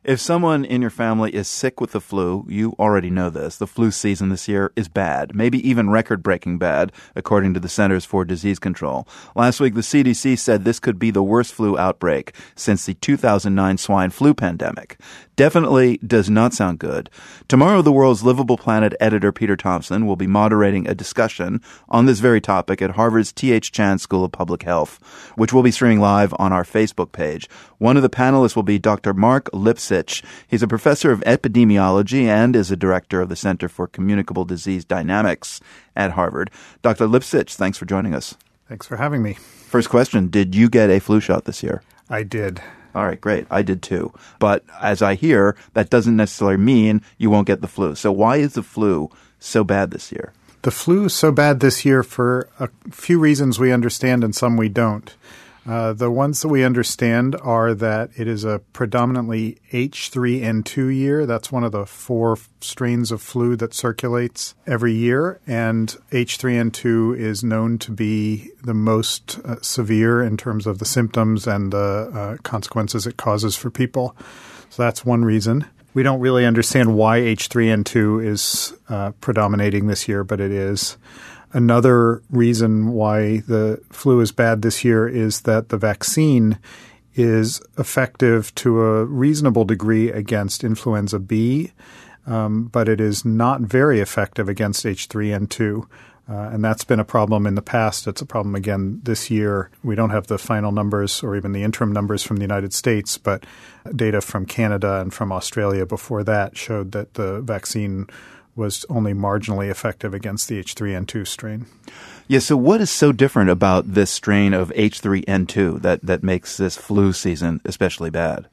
If someone in your family is sick with the flu, you already know this. The flu season this year is bad, maybe even record-breaking bad, according to the Centers for Disease Control. Last week, the CDC said this could be the worst flu outbreak since the 2009 swine flu pandemic. Definitely does not sound good. Tomorrow, the World's Livable Planet editor Peter Thompson will be moderating a discussion on this very topic at Harvard's T.H. Chan School of Public Health, which we'll be streaming live on our Facebook page. One of the panelists will be Dr. Mark Lipsitch. He's a professor of epidemiology and is a director of the Center for Communicable Disease Dynamics at Harvard. Dr. Lipsitch, thanks for joining us. Thanks for having me. First question, did you get a flu shot this year? I did. All right, great. I did too. But as I hear, that doesn't necessarily mean you won't get the flu. So why is the flu so bad this year? The flu is so bad this year for a few reasons we understand and some we don't. The ones that we understand are that it is a predominantly H3N2 year. That's one of the 4 strains of flu that circulates every year. And H3N2 is known to be the most severe in terms of the symptoms and the consequences it causes for people. So that's one reason. We don't really understand why H3N2 is predominating this year, but it is. Another reason why the flu is bad this year is that the vaccine is effective to a reasonable degree against influenza B, but it is not very effective against H3N2. And that's been a problem in the past. It's a problem again this year. We don't have the final numbers or even the interim numbers from the United States, but data from Canada and from Australia before that showed that the vaccine was only marginally effective against the H3N2 strain. Yeah, so what is so different about this strain of H3N2 that makes this flu season especially bad?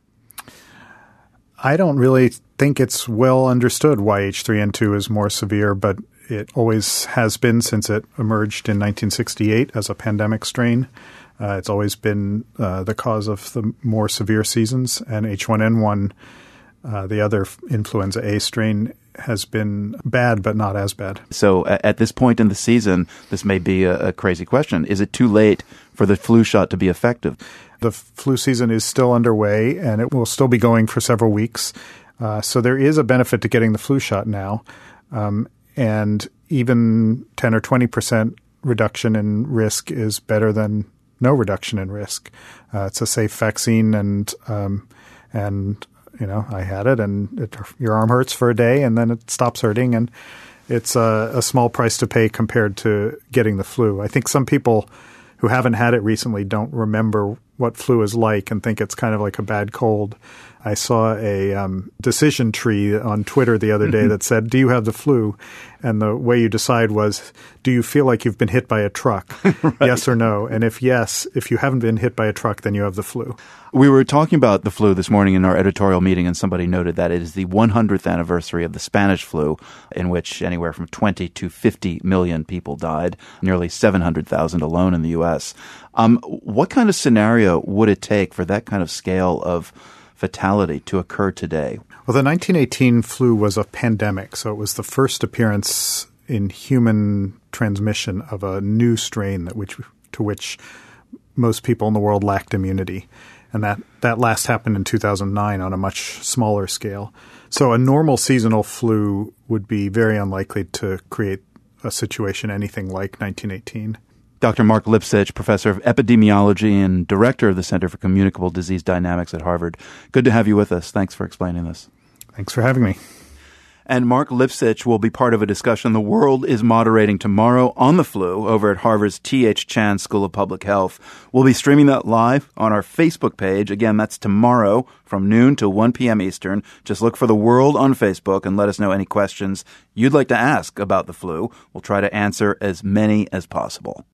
I don't really think it's well understood why H3N2 is more severe, but it always has been since it emerged in 1968 as a pandemic strain. It's always been the cause of the more severe seasons, and H1N1, the other influenza A strain, has been bad, but not as bad. So at this point in the season, this may be a crazy question. Is it too late for the flu shot to be effective? The flu season is still underway, and it will still be going for several weeks. So there is a benefit to getting the flu shot now. And even 10 or 20% reduction in risk is better than no reduction in risk. It's a safe vaccine, and you know, I had it, and your arm hurts for a day, and then it stops hurting, and it's a small price to pay compared to getting the flu. I think some people who haven't had it recently don't remember what flu is like and think it's kind of like a bad cold. I saw a decision tree on Twitter the other day that said, "Do you have the flu?" And the way you decide was, do you feel like you've been hit by a truck? Right. Yes or no? And if yes, if you haven't been hit by a truck, then you have the flu. We were talking about the flu this morning in our editorial meeting, and somebody noted that it is the 100th anniversary of the Spanish flu, in which anywhere from 20 to 50 million people died, nearly 700,000 alone in the U.S. What kind of scenario would it take for that kind of scale of fatality to occur today? Well, the 1918 flu was a pandemic, so it was the first appearance in human transmission of a new strain to which most people in the world lacked immunity. And that last happened in 2009 on a much smaller scale. So a normal seasonal flu would be very unlikely to create a situation anything like 1918. Dr. Mark Lipsitch, professor of epidemiology and director of the Center for Communicable Disease Dynamics at Harvard. Good to have you with us. Thanks for explaining this. Thanks for having me. And Mark Lipsitch will be part of a discussion the world is moderating tomorrow on the flu over at Harvard's T.H. Chan School of Public Health. We'll be streaming that live on our Facebook page. Again, that's tomorrow from noon to 1 p.m. Eastern. Just look for The World on Facebook and let us know any questions you'd like to ask about the flu. We'll try to answer as many as possible.